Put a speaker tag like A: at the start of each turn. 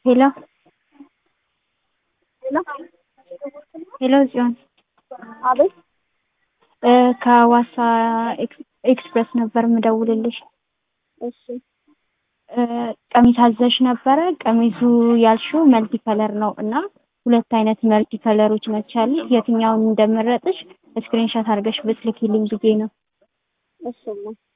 A: ሄሎ
B: ሄሎ
A: ሄሎ ጽዮን
B: አቤት።
A: ከሐዋሳ ኤክስፕረስ ነበር የምደውልልሽ።
B: እሺ
A: ቀሚስ አዘሽ ነበረ። ቀሚሱ ያልሽው መልቲ ከለር ነው እና ሁለት አይነት መልቲ ከለሮች ናቸው ያሉት። የትኛውን እንደመረጥሽ ስክሪንሾት አድርገሽ ብትልኪልኝ ብዬ ነው።
B: እሺ